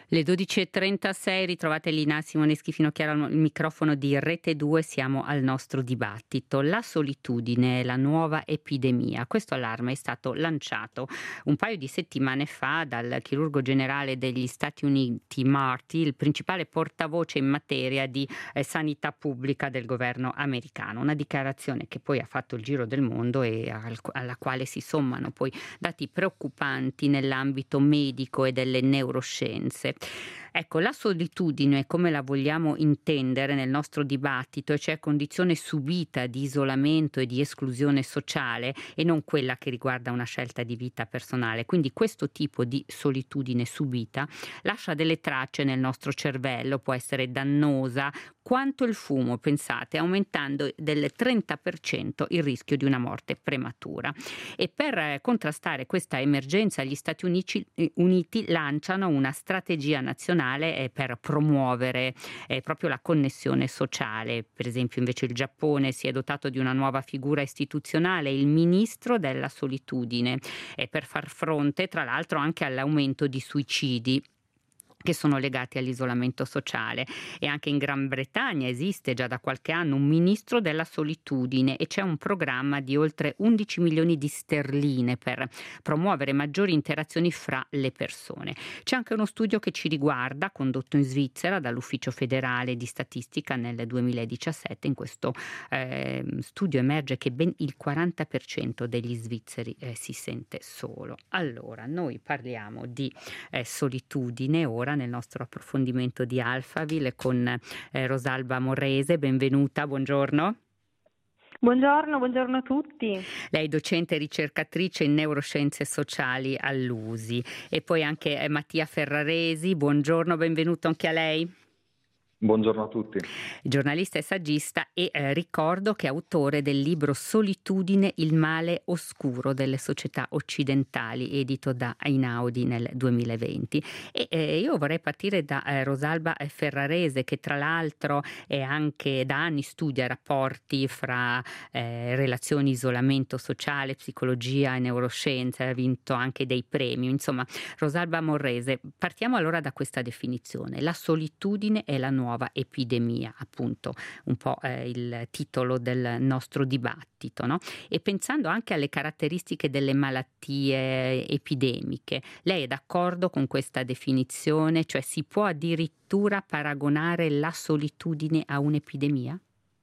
Le 12:36, ritrovate Lina Simoneschi Finocchiaro al microfono di Rete 2, siamo al nostro dibattito. La solitudine è la nuova epidemia. Questo allarme è stato lanciato un paio di settimane fa dal chirurgo generale degli Stati Uniti Marty, il principale portavoce in materia di sanità pubblica del governo americano. Una dichiarazione che poi ha fatto il giro del mondo e alla quale si sommano poi dati preoccupanti nell'ambito medico e delle neuroscienze. Ecco, la solitudine, come la vogliamo intendere nel nostro dibattito, cioè condizione subita di isolamento e di esclusione sociale e non quella che riguarda una scelta di vita personale. Quindi questo tipo di solitudine subita lascia delle tracce nel nostro cervello, può essere dannosa quanto il fumo, pensate, aumentando del 30% il rischio di una morte prematura. E per contrastare questa emergenza gli Stati Uniti lanciano una strategia nazionale per promuovere proprio la connessione sociale. Per esempio invece il Giappone si è dotato di una nuova figura istituzionale, il ministro della solitudine, per far fronte tra l'altro anche all'aumento di suicidi che sono legati all'isolamento sociale. E anche in Gran Bretagna esiste già da qualche anno un ministro della solitudine e c'è un programma di oltre 11 milioni di sterline per promuovere maggiori interazioni fra le persone. C'è anche uno studio che ci riguarda, condotto in Svizzera dall'Ufficio federale di statistica nel 2017. In questo studio emerge che ben il 40% degli svizzeri si sente solo. Allora, noi parliamo di solitudine ora nel nostro approfondimento di Alphaville con Rosalba Morrese. Benvenuta, buongiorno. Buongiorno a tutti. Lei è docente e ricercatrice in neuroscienze sociali all'USI. E poi anche Mattia Ferraresi, buongiorno, benvenuto anche a lei. Buongiorno a tutti. Giornalista e saggista e ricordo che è autore del libro Solitudine, il male oscuro delle società occidentali, edito da Einaudi nel 2020. E io vorrei partire da Rosalba Ferrarese, che tra l'altro è anche da anni studia rapporti fra relazioni, isolamento sociale, psicologia e neuroscienze, ha vinto anche dei premi. Insomma, Rosalba Morrese, partiamo allora da questa definizione. La solitudine è la nuova epidemia, appunto un po' il titolo del nostro dibattito, no? E pensando anche alle caratteristiche delle malattie epidemiche, lei è d'accordo con questa definizione? Cioè si può addirittura paragonare la solitudine a un'epidemia?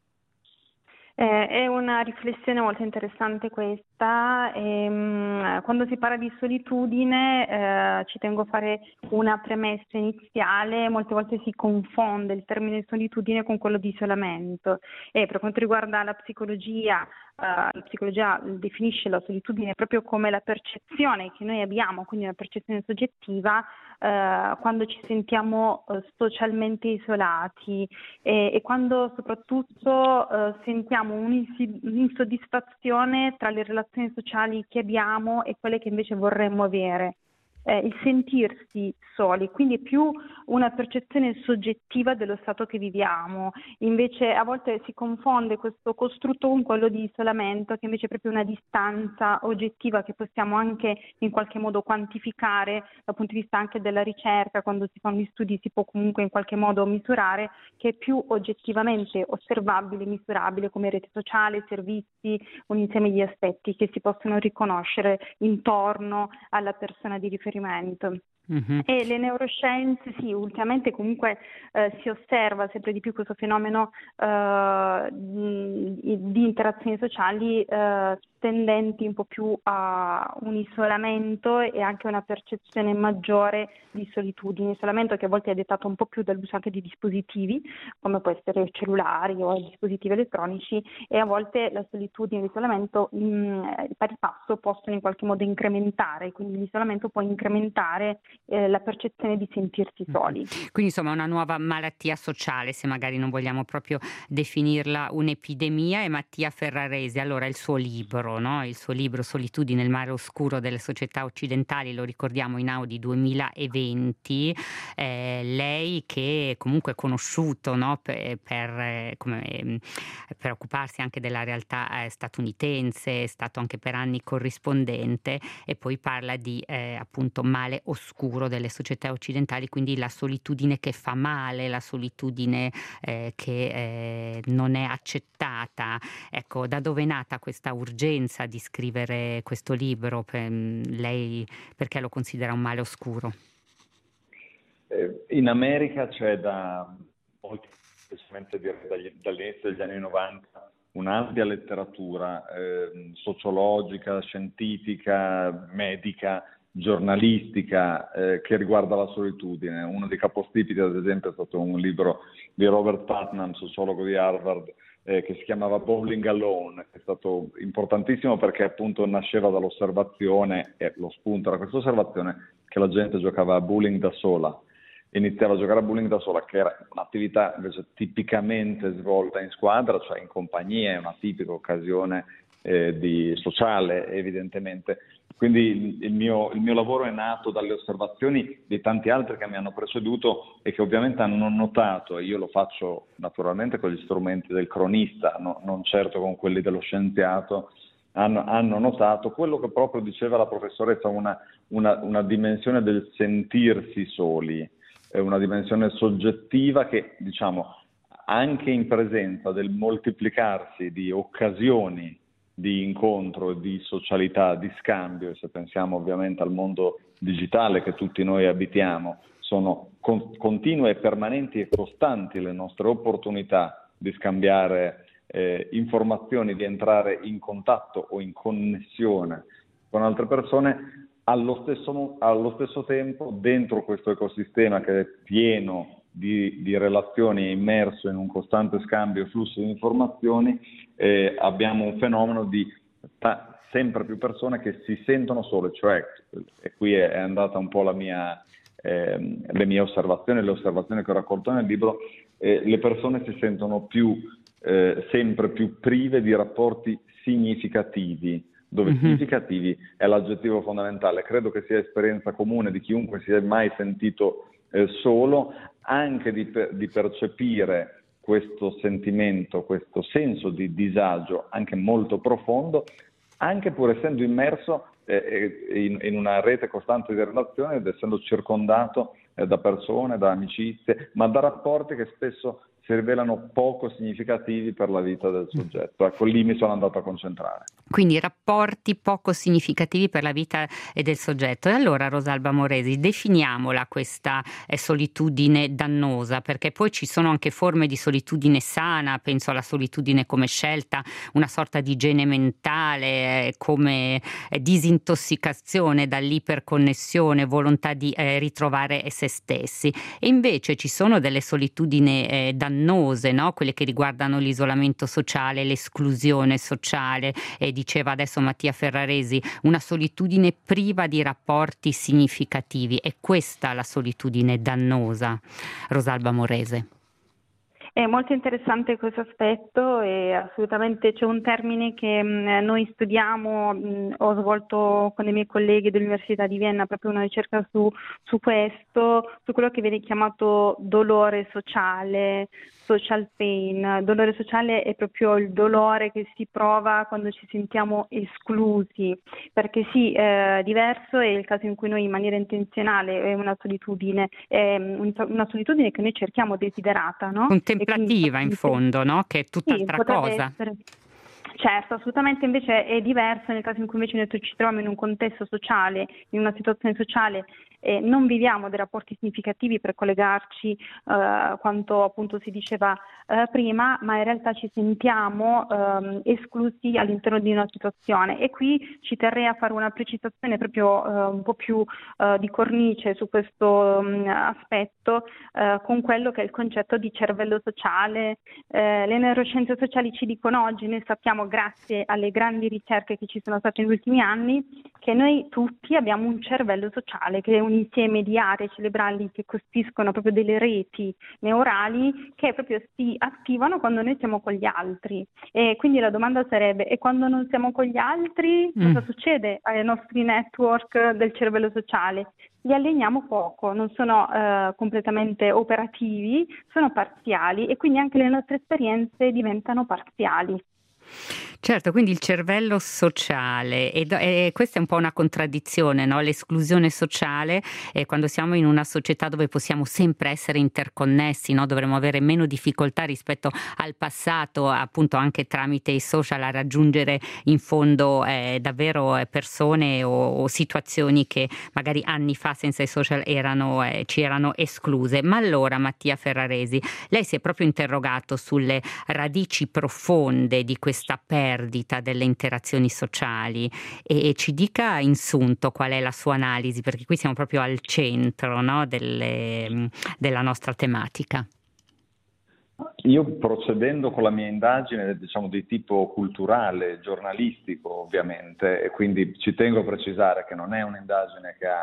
È una riflessione molto interessante questa. Quando si parla di solitudine ci tengo a fare una premessa iniziale. Molte volte si confonde il termine solitudine con quello di isolamento, e per quanto riguarda la psicologia definisce la solitudine proprio come la percezione che noi abbiamo, quindi una percezione soggettiva, quando ci sentiamo socialmente isolati e quando soprattutto sentiamo un'insoddisfazione tra le relazioni sociali che abbiamo e quelle che invece vorremmo avere. Il sentirsi soli, quindi è più una percezione soggettiva dello stato che viviamo. Invece a volte si confonde questo costrutto con quello di isolamento, che invece è proprio una distanza oggettiva che possiamo anche in qualche modo quantificare dal punto di vista anche della ricerca. Quando si fanno gli studi si può comunque in qualche modo misurare, che è più oggettivamente osservabile, misurabile come rete sociale, servizi, un insieme di aspetti che si possono riconoscere intorno alla persona di riferimento. Mm-hmm. E le neuroscienze, sì, ultimamente comunque si osserva sempre di più questo fenomeno di interazioni sociali tendenti un po' più a un isolamento e anche una percezione maggiore di solitudine. Isolamento che a volte è dettato un po' più dall'uso anche di dispositivi, come può essere cellulari o dispositivi elettronici, e a volte la solitudine e l'isolamento pari passo possono in qualche modo incrementare, quindi l'isolamento può incrementare la percezione di sentirsi soli. Quindi insomma una nuova malattia sociale, se magari non vogliamo proprio definirla un'epidemia. E Mattia Ferraresi, allora il suo libro, no? Il suo libro Solitudine, il mare oscuro delle società occidentali, lo ricordiamo, Einaudi 2020. Lei che comunque è conosciuto, no? per occuparsi anche della realtà statunitense, è stato anche per anni corrispondente, e poi parla di appunto male oscuro oscuro delle società occidentali, quindi la solitudine che fa male, la solitudine che non è accettata. Ecco, da dove è nata questa urgenza di scrivere questo libro? Lei perché lo considera un male oscuro? In America c'è da molti, specialmente direi dall'inizio degli anni 90, un'ampia letteratura sociologica, scientifica, medica, giornalistica che riguarda la solitudine. Uno dei capostipiti, ad esempio, è stato un libro di Robert Putnam, sociologo di Harvard, che si chiamava Bowling Alone, che è stato importantissimo perché appunto nasceva dall'osservazione, e lo spunto era questa osservazione, che la gente giocava a bowling da sola. Iniziava a giocare a bowling da sola, che era un'attività invece tipicamente svolta in squadra, cioè in compagnia, è una tipica occasione sociale, evidentemente. Quindi il mio lavoro è nato dalle osservazioni di tanti altri che mi hanno preceduto e che ovviamente hanno notato, e io lo faccio naturalmente con gli strumenti del cronista, non certo con quelli dello scienziato, hanno notato quello che proprio diceva la professoressa, una dimensione del sentirsi soli, una dimensione soggettiva che, diciamo, anche in presenza del moltiplicarsi di occasioni di incontro, di socialità, di scambio, e se pensiamo ovviamente al mondo digitale che tutti noi abitiamo, sono continue e permanenti e costanti le nostre opportunità di scambiare informazioni, di entrare in contatto o in connessione con altre persone. Allo stesso tempo, dentro questo ecosistema che è pieno di relazioni, immerso in un costante scambio e flusso di informazioni, abbiamo un fenomeno di sempre più persone che si sentono sole, cioè, e qui è andata un po' le mie osservazioni, le osservazioni che ho raccolto nel libro, le persone si sentono sempre più prive di rapporti significativi, dove significativi è l'aggettivo fondamentale. Credo che sia esperienza comune di chiunque si è mai sentito solo, anche di percepire questo sentimento, questo senso di disagio anche molto profondo, anche pur essendo immerso in una rete costante di relazioni ed essendo circondato da persone, da amicizie, ma da rapporti che spesso si rivelano poco significativi per la vita del soggetto. Ecco, lì mi sono andato a concentrare. Quindi rapporti poco significativi per la vita del soggetto. E allora, Rosalba Moresi, definiamola questa solitudine dannosa, perché poi ci sono anche forme di solitudine sana, penso alla solitudine come scelta, una sorta di igiene mentale, come disintossicazione dall'iperconnessione, volontà di ritrovare se stessi. E invece ci sono delle solitudini dannose, no? Quelle che riguardano l'isolamento sociale, l'esclusione sociale, diceva adesso Mattia Ferraresi, una solitudine priva di rapporti significativi. È questa la solitudine dannosa, Rosalba Morese? È molto interessante questo aspetto e assolutamente c'è un termine che noi studiamo, ho svolto con i miei colleghi dell'Università di Vienna proprio una ricerca su questo, su quello che viene chiamato dolore sociale, social pain. Dolore sociale è proprio il dolore che si prova quando ci sentiamo esclusi, perché sì, diverso è il caso in cui noi in maniera intenzionale è una solitudine che noi cerchiamo desiderata, no? Contemplativa in fondo, no? Che è tutt'altra cosa. Essere. Certo, assolutamente, invece è diverso nel caso in cui invece noi ci troviamo in un contesto sociale, in una situazione sociale, non viviamo dei rapporti significativi per collegarci quanto appunto si diceva prima, ma in realtà ci sentiamo esclusi all'interno di una situazione. E qui ci terrei a fare una precisazione proprio un po' più di cornice su questo aspetto, con quello che è il concetto di cervello sociale. Le neuroscienze sociali ci dicono oggi, noi sappiamo grazie alle grandi ricerche che ci sono state negli ultimi anni, che noi tutti abbiamo un cervello sociale, che è un insieme di aree cerebrali che costituiscono proprio delle reti neurali che proprio si attivano quando noi siamo con gli altri. E quindi la domanda sarebbe: e quando non siamo con gli altri, cosa succede ai nostri network del cervello sociale? Li alleniamo poco, non sono completamente operativi, sono parziali e quindi anche le nostre esperienze diventano parziali. Certo, quindi il cervello sociale e questa è un po' una contraddizione, no? L'esclusione sociale, quando siamo in una società dove possiamo sempre essere interconnessi, no? Dovremmo avere meno difficoltà rispetto al passato, appunto anche tramite i social, a raggiungere in fondo davvero persone o situazioni che magari anni fa senza i social ci erano escluse. Ma allora, Mattia Ferraresi, lei si è proprio interrogato sulle radici profonde di questa perdita delle interazioni sociali e ci dica in sunto qual è la sua analisi, perché qui siamo proprio al centro, no, della nostra tematica. Io, procedendo con la mia indagine, diciamo di tipo culturale, giornalistico ovviamente, e quindi ci tengo a precisare che non è un'indagine che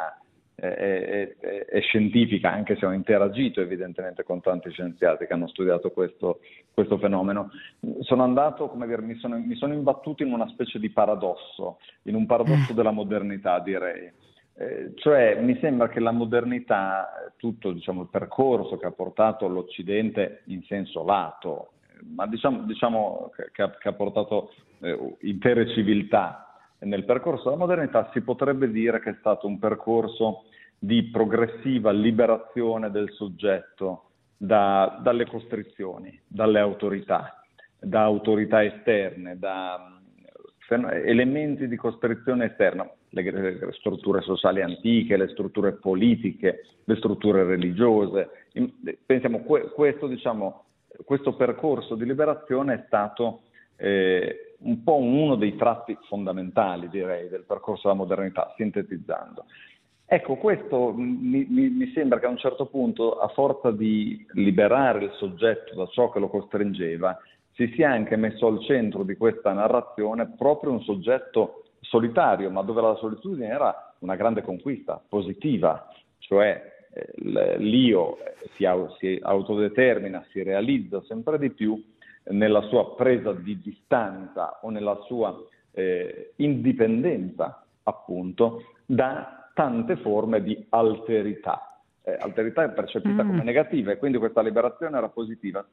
è scientifica, anche se ho interagito evidentemente con tanti scienziati che hanno studiato questo fenomeno. Sono andato, come dire, mi sono imbattuto in una specie di paradosso, in un paradosso della modernità, direi. Cioè mi sembra che la modernità, tutto diciamo, il percorso che ha portato l'Occidente in senso lato, ma diciamo che ha portato intere civiltà nel percorso della modernità, si potrebbe dire che è stato un percorso di progressiva liberazione del soggetto dalle costrizioni, dalle autorità, da autorità esterne, da elementi di costrizione esterna, le strutture sociali antiche, le strutture politiche, le strutture religiose. Pensiamo, questo percorso di liberazione è stato un po' uno dei tratti fondamentali, direi, del percorso della modernità, sintetizzando. Ecco, questo mi sembra che a un certo punto, a forza di liberare il soggetto da ciò che lo costringeva, si sia anche messo al centro di questa narrazione proprio un soggetto solitario, ma dove la solitudine era una grande conquista positiva, cioè l'io si autodetermina, si realizza sempre di più nella sua presa di distanza o nella sua indipendenza, appunto, da tante forme di alterità. Alterità è percepita come negativa e quindi questa liberazione era positiva.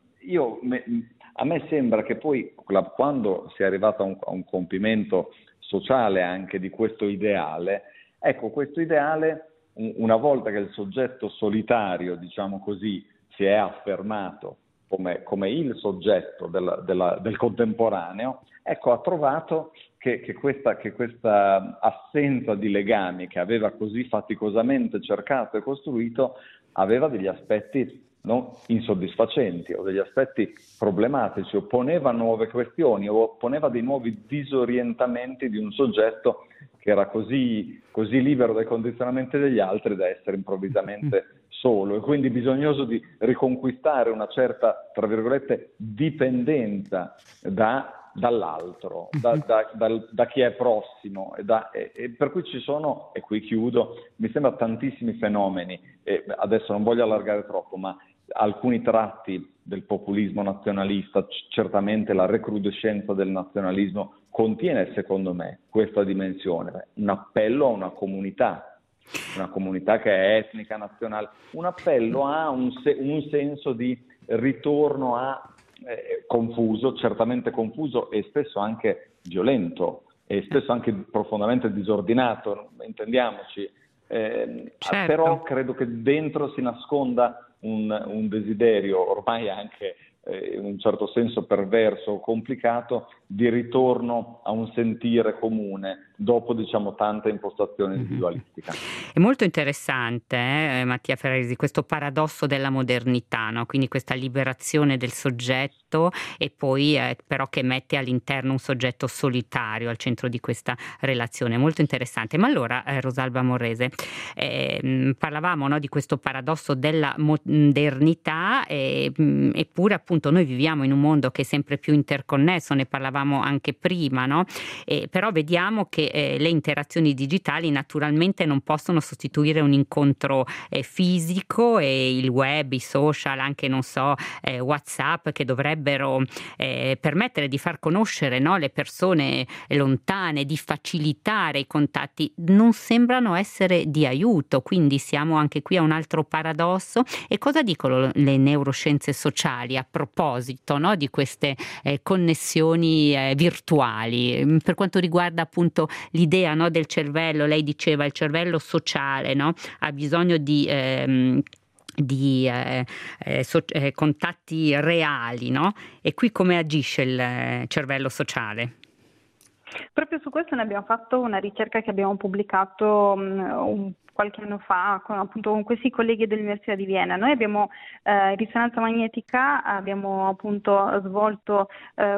A me sembra che poi, quando si è arrivato a un compimento sociale anche di questo ideale, ecco, questo ideale, una volta che il soggetto solitario, diciamo così, si è affermato come il soggetto del contemporaneo, ecco, ha trovato che questa assenza di legami che aveva così faticosamente cercato e costruito aveva degli aspetti non insoddisfacenti o degli aspetti problematici, o poneva nuove questioni o poneva dei nuovi disorientamenti di un soggetto che era così libero dai condizionamenti degli altri da essere improvvisamente solo e quindi bisognoso di riconquistare una certa, tra virgolette, dipendenza dall'altro, da chi è prossimo e per cui ci sono, e qui chiudo, mi sembra tantissimi fenomeni, e adesso non voglio allargare troppo, ma alcuni tratti del populismo nazionalista, certamente la recrudescenza del nazionalismo contiene, secondo me, questa dimensione, un appello a una comunità che è etnica, nazionale, un appello a un senso di ritorno a confuso, certamente confuso e spesso anche violento e spesso anche profondamente disordinato, intendiamoci, certo. Però credo che dentro si nasconda un desiderio ormai anche in un certo senso perverso o complicato di ritorno a un sentire comune dopo, diciamo, tanta impostazione individualistica. È molto interessante, Mattia Ferraresi, questo paradosso della modernità, no? Quindi questa liberazione del soggetto e poi però che mette all'interno un soggetto solitario al centro di questa relazione. Molto interessante. Ma allora, Rosalba Morrese, parlavamo, no, di questo paradosso della modernità, eppure appunto noi viviamo in un mondo che è sempre più interconnesso, ne parlavamo anche prima, no? Però vediamo che che le interazioni digitali naturalmente non possono sostituire un incontro fisico, e il web, i social, anche non so, WhatsApp, che dovrebbero permettere di far conoscere, no, le persone lontane, di facilitare i contatti, non sembrano essere di aiuto. Quindi siamo anche qui a un altro paradosso. E cosa dicono le neuroscienze sociali a proposito, no, di queste connessioni virtuali, per quanto riguarda appunto l'idea, no, del cervello? Lei diceva il cervello sociale, no, ha bisogno di contatti reali, no? E qui come agisce il cervello sociale? Proprio su questo ne abbiamo fatto una ricerca che abbiamo pubblicato qualche anno fa con questi colleghi dell'Università di Vienna. Noi abbiamo in risonanza magnetica, abbiamo appunto svolto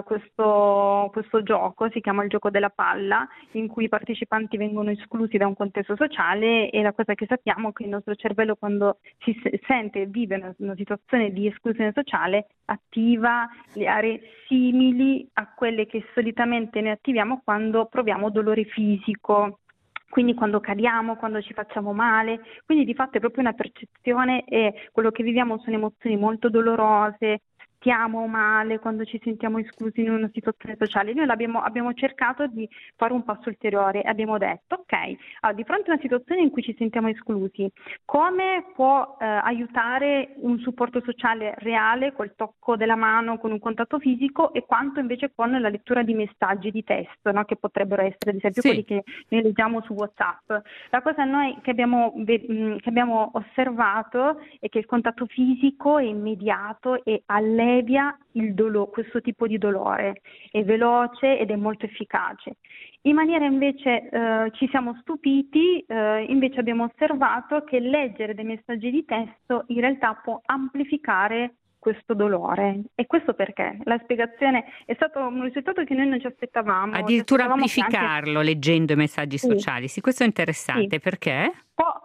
questo gioco, si chiama il gioco della palla, in cui i partecipanti vengono esclusi da un contesto sociale, e la cosa che sappiamo è che il nostro cervello, quando si sente e vive una situazione di esclusione sociale, attiva le aree simili a quelle che solitamente noi attiviamo quando proviamo dolore fisico. Quindi quando cadiamo, quando ci facciamo male, quindi di fatto è proprio una percezione, e quello che viviamo sono emozioni molto dolorose, stiamo male quando ci sentiamo esclusi in una situazione sociale. Noi abbiamo cercato di fare un passo ulteriore, abbiamo detto ok, di fronte a una situazione in cui ci sentiamo esclusi, come può aiutare un supporto sociale reale col tocco della mano, con un contatto fisico, e quanto invece con la lettura di messaggi di testo, no? Che potrebbero essere ad esempio quelli che noi leggiamo su WhatsApp. La cosa che abbiamo osservato è che il contatto fisico è immediato e allevia questo tipo di dolore, è veloce ed è molto efficace. In maniera invece ci siamo stupiti, invece abbiamo osservato che leggere dei messaggi di testo in realtà può amplificare questo dolore. E questo perché? La spiegazione è stato un risultato che noi non ci aspettavamo. Addirittura amplificarlo leggendo i messaggi sociali. Sì, questo è interessante. Sì. Perché? Può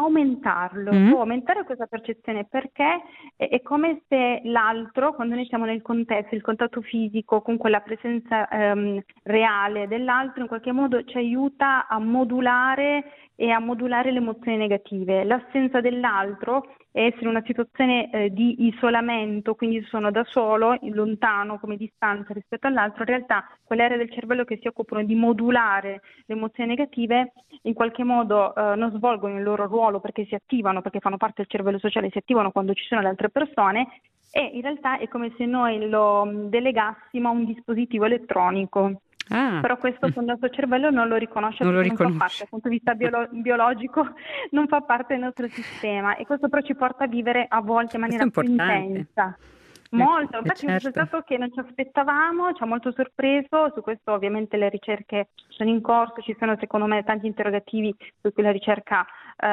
può aumentare questa percezione, perché è come se l'altro, quando noi siamo nel contesto, il contatto fisico, comunque la presenza reale dell'altro, in qualche modo ci aiuta a modulare le emozioni negative. L'assenza dell'altro è essere in una situazione di isolamento, quindi sono da solo, lontano come distanza rispetto all'altro. In realtà quelle aree del cervello che si occupano di modulare le emozioni negative in qualche modo non svolgono il loro ruolo, perché si attivano, perché fanno parte del cervello sociale, si attivano quando ci sono le altre persone, e in realtà è come se noi lo delegassimo a un dispositivo elettronico. Però questo il nostro cervello non lo riconosce, non fa parte, dal punto di vista biologico non fa parte del nostro sistema, e questo però ci porta a vivere a volte in maniera più intensa. Molto, infatti è un risultato che non ci aspettavamo, ci ha molto sorpreso. Su questo ovviamente le ricerche sono in corso, ci sono secondo me tanti interrogativi su cui la ricerca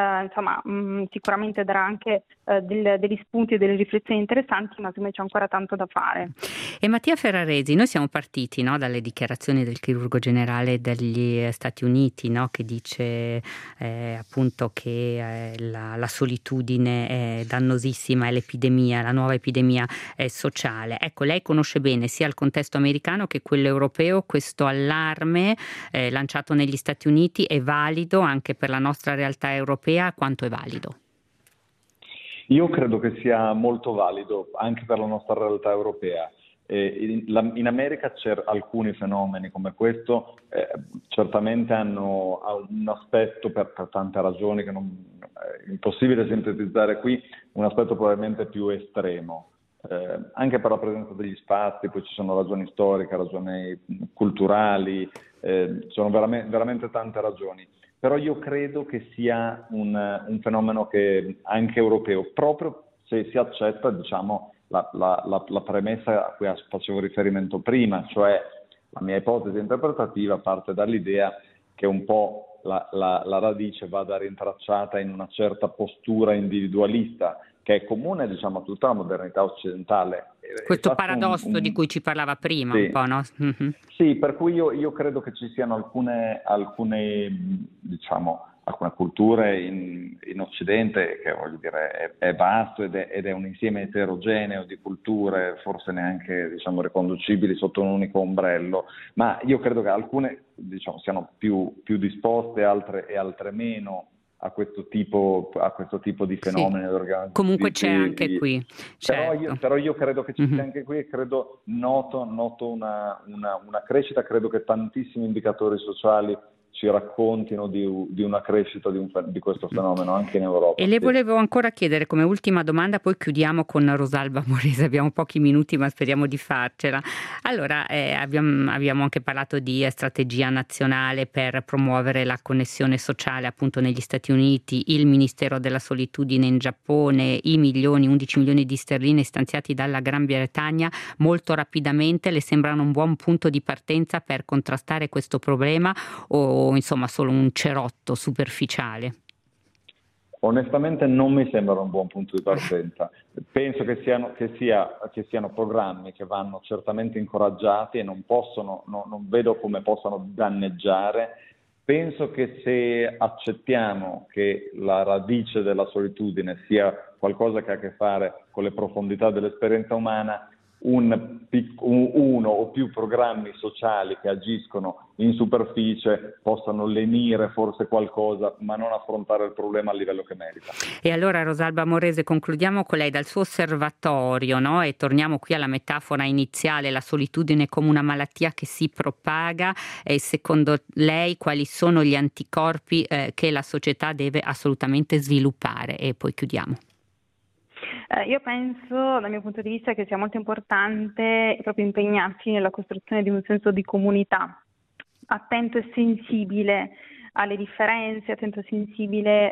sicuramente darà anche degli spunti e delle riflessioni interessanti, ma secondo me c'è ancora tanto da fare. E Mattia Ferraresi, noi siamo partiti, no, dalle dichiarazioni del chirurgo generale degli Stati Uniti, no, che dice appunto che la solitudine è dannosissima, è l'epidemia, la nuova epidemia sociale. Ecco, lei conosce bene sia il contesto americano che quello europeo. Questo allarme lanciato negli Stati Uniti è valido anche per la nostra realtà europea? Quanto è valido? Io credo che sia molto valido anche per la nostra realtà europea. In America alcuni fenomeni come questo certamente hanno un aspetto, per tante ragioni che è impossibile sintetizzare qui, un aspetto probabilmente più estremo. Anche per la presenza degli spazi, poi ci sono ragioni storiche, ragioni culturali, sono veramente tante ragioni. Però io credo che sia un fenomeno che anche europeo, proprio se si accetta, diciamo, la premessa a cui facevo riferimento prima, cioè la mia ipotesi interpretativa parte dall'idea che un po' la radice vada rintracciata in una certa postura individualista che è comune, diciamo, a tutta la modernità occidentale. Questo paradosso di cui ci parlava prima, sì, un po', no? Mm-hmm. Sì, per cui io credo che ci siano alcune diciamo, alcune culture in Occidente, che voglio dire è vasto ed è un insieme eterogeneo di culture, forse neanche diciamo riconducibili sotto un unico ombrello, ma io credo che alcune diciamo siano più disposte, altre meno a questo tipo di fenomeni. Sì. Comunque c'è anche qui, certo. Però io credo che ci sia anche qui, e credo noto una crescita. Credo che tantissimi indicatori sociali ci raccontino di una crescita di questo fenomeno anche in Europa. E le volevo ancora chiedere come ultima domanda, poi chiudiamo con Rosalba Morese, abbiamo pochi minuti ma speriamo di farcela. Allora abbiamo anche parlato di strategia nazionale per promuovere la connessione sociale appunto negli Stati Uniti, il Ministero della Solitudine in Giappone, i 11 milioni di sterline stanziati dalla Gran Bretagna. Molto rapidamente le sembrano un buon punto di partenza per contrastare questo problema, o insomma solo un cerotto superficiale? Onestamente non mi sembra un buon punto di partenza. Penso che siano programmi che vanno certamente incoraggiati e non vedo come possano danneggiare. Penso che se accettiamo che la radice della solitudine sia qualcosa che ha a che fare con le profondità dell'esperienza umana, uno o più programmi sociali che agiscono in superficie possano lenire forse qualcosa, ma non affrontare il problema a livello che merita. E allora Rosalba Morese, concludiamo con lei dal suo osservatorio, no? E torniamo qui alla metafora iniziale, la solitudine come una malattia che si propaga, e secondo lei quali sono gli anticorpi che la società deve assolutamente sviluppare? E poi chiudiamo. Io penso, dal mio punto di vista, che sia molto importante proprio impegnarsi nella costruzione di un senso di comunità, attento e sensibile alle differenze, attento e sensibile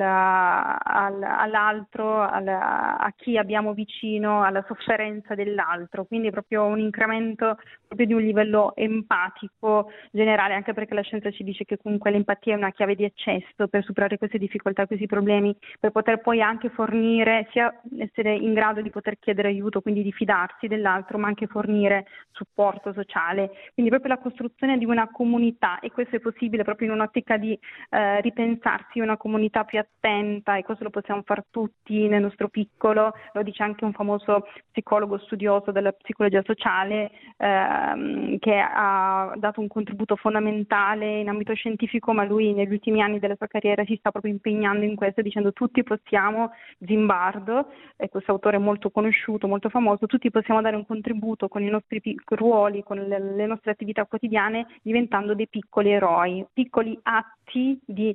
all'altro, a chi abbiamo vicino, alla sofferenza dell'altro, quindi proprio un incremento proprio di un livello empatico generale, anche perché la scienza ci dice che comunque l'empatia è una chiave di accesso per superare queste difficoltà, questi problemi, per poter poi anche fornire, sia essere in grado di poter chiedere aiuto, quindi di fidarsi dell'altro, ma anche fornire supporto sociale, quindi proprio la costruzione di una comunità, e questo è possibile proprio in un'ottica di ripensarsi una comunità più attenta, e questo lo possiamo fare tutti nel nostro piccolo. Lo dice anche un famoso psicologo studioso della psicologia sociale che ha dato un contributo fondamentale in ambito scientifico, ma lui negli ultimi anni della sua carriera si sta proprio impegnando in questo, dicendo tutti possiamo, Zimbardo, questo autore molto conosciuto, molto famoso, tutti possiamo dare un contributo con i nostri ruoli, con le nostre attività quotidiane, diventando dei piccoli eroi. Piccoli atti di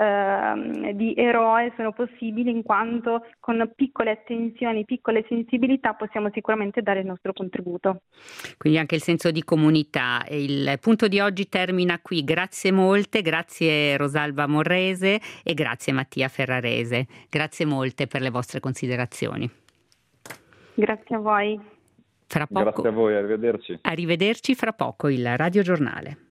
eroe sono possibili in quanto con piccole attenzioni, piccole sensibilità possiamo sicuramente dare il nostro contributo. Quindi anche il senso di comunità. Il punto di oggi termina qui. Grazie molte, grazie Rosalba Morese e grazie Mattia Ferrarese. Grazie molte per le vostre considerazioni. Grazie a voi. Fra poco, grazie a voi, arrivederci. Arrivederci, fra poco il radiogiornale.